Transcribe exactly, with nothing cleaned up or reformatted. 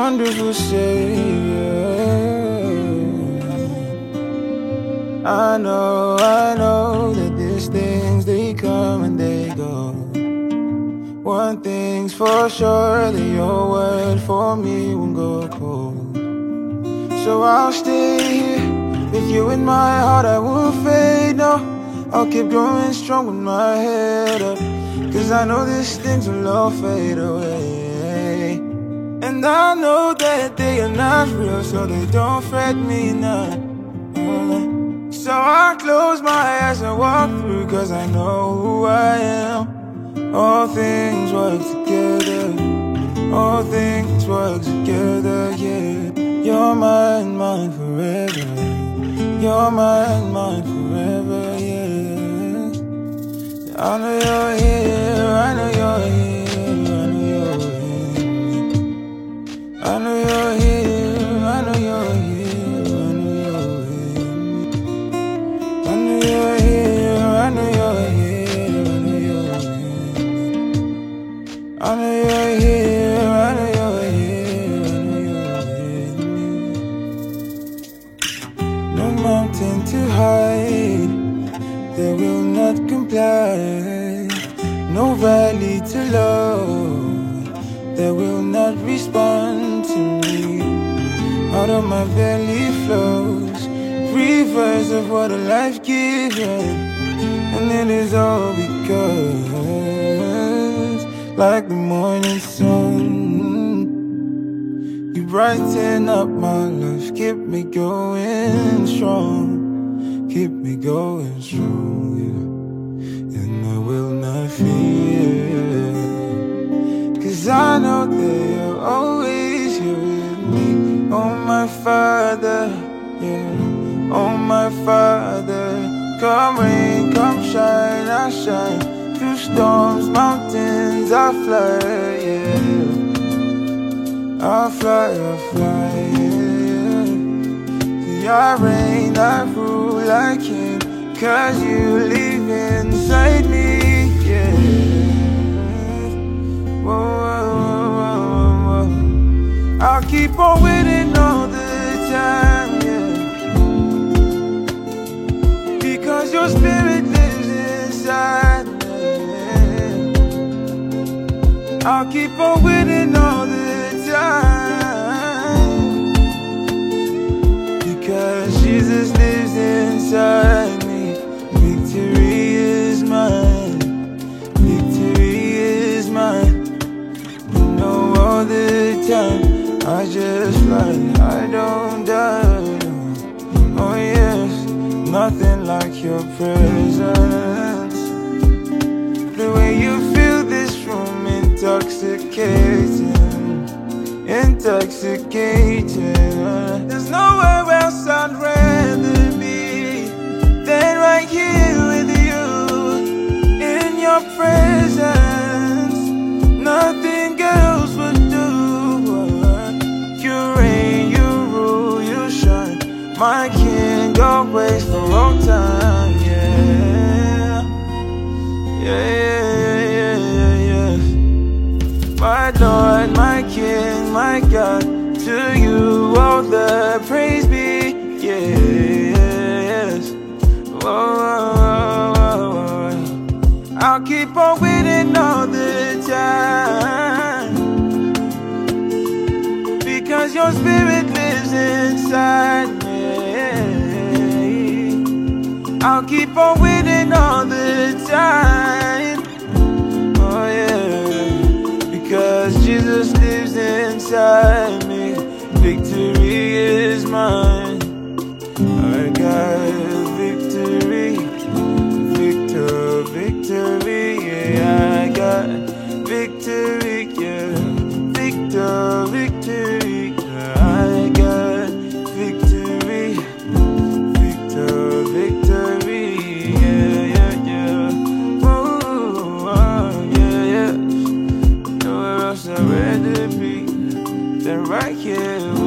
wonderful Savior. I know, I know that these things, they come and they go. One thing's for sure, that your word for me won't go cold. So I'll stay here with you in my heart, I won't fade, no. I'll keep growing strong with my head up, cause I know these things will all fade away. And I know that they are not real, so they don't fret me none. So I close my eyes and walk through, cause I know who I am. All things work together, all things work together, yeah. You're mine, mine forever. You're mine, mine forever, yeah. I know you're here, I know you're here, I know you're here. I know you're here, I know you're here, I know you're here. I know you're here, I know you're here, I know you're here. I know you're here, I know you're here, I know you're here. No mountain too high that will not comply, no valley too low that will not respond to me. Out of my belly flows rivers of water, life-giving, and it is all because, like the morning sun, you brighten up my life, keep me going strong, keep me going strong, yeah. And I will not fear, cause I know that you're always here with me. Oh my Father, yeah. Oh my Father, come rain, come shine, I shine. Through storms, mountains, I fly, yeah. I fly, I fly, yeah. See, I reign, I rule, I king, cause you live inside me, yeah. Whoa, whoa, whoa, whoa. I'll keep on winning all the time, yeah. Because your spirit lives inside me. I'll keep on winning all the time, because Jesus lives inside me. Victory is mine, victory is mine. You know all the time, I just fly, I don't die. Oh yes, nothing like your presence. The way you fill this room, intoxicating, intoxicating. There's nowhere else I'd rather be than right here with you, in your presence. Nothing else would do. You reign, you rule, you shine, my King always for all time, yeah. Yeah, yeah, yeah, yeah, yeah. My Lord, my King, my God, to you all the praise be, yes. Whoa, whoa, whoa, whoa. I'll keep on winning all the time, because your spirit lives inside me. I'll keep on winning all the time, oh yeah, because Jesus lives inside me. Victory is mine, I got victory, victor, victory, yeah, I got victory, yeah, victor, victory, yeah, I got victory, victor, victory, yeah, yeah, yeah, oh, oh yeah, yeah. Nowhere else I'd rather be than right here